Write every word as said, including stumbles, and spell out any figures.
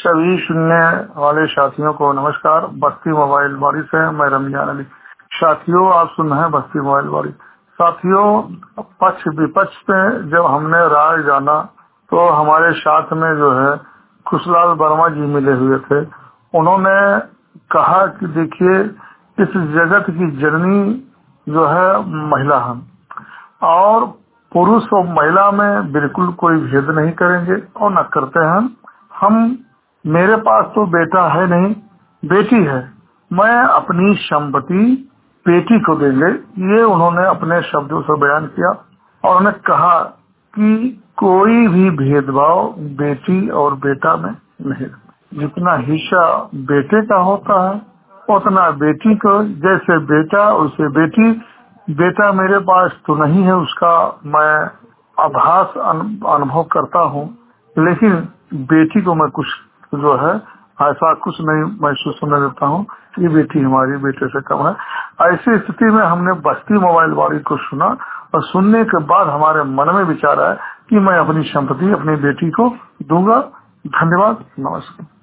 सभी सुनने वाले साथियों को नमस्कार। बस्ती मोबाइल बाड़ी से मैं रमजान अली। साथियों, आप सुन रहे हैं बस्ती मोबाइल बाड़ी। साथियों, पक्ष विपक्ष पे जब हमने राय जाना तो हमारे साथ में जो है खुशलाल वर्मा जी मिले हुए थे। उन्होंने कहा कि देखिए, इस जगत की जननी जो है महिला हम, और पुरुष और महिला में बिल्कुल कोई भेद नहीं करेंगे और न करते हैं। हम मेरे पास तो बेटा है नहीं, बेटी है। मैं अपनी संपत्ति बेटी को देंगे, ये उन्होंने अपने शब्दों से बयान किया। और उन्होंने कहा कि कोई भी भेदभाव बेटी और बेटा में नहीं। जितना हिस्सा बेटे का होता है उतना बेटी को, जैसे बेटा वैसे बेटी। बेटा मेरे पास तो नहीं है, उसका मैं आभास अनुभव करता हूँ, लेकिन बेटी को मैं कुछ जो है ऐसा कुछ नहीं महसूस होने देता हूँ कि बेटी हमारी बेटे से कम है। ऐसी स्थिति में हमने बस्ती मोबाइल बाड़ी को सुना और सुनने के बाद हमारे मन में विचार आया कि मैं अपनी संपत्ति अपनी बेटी को दूंगा। धन्यवाद, नमस्कार।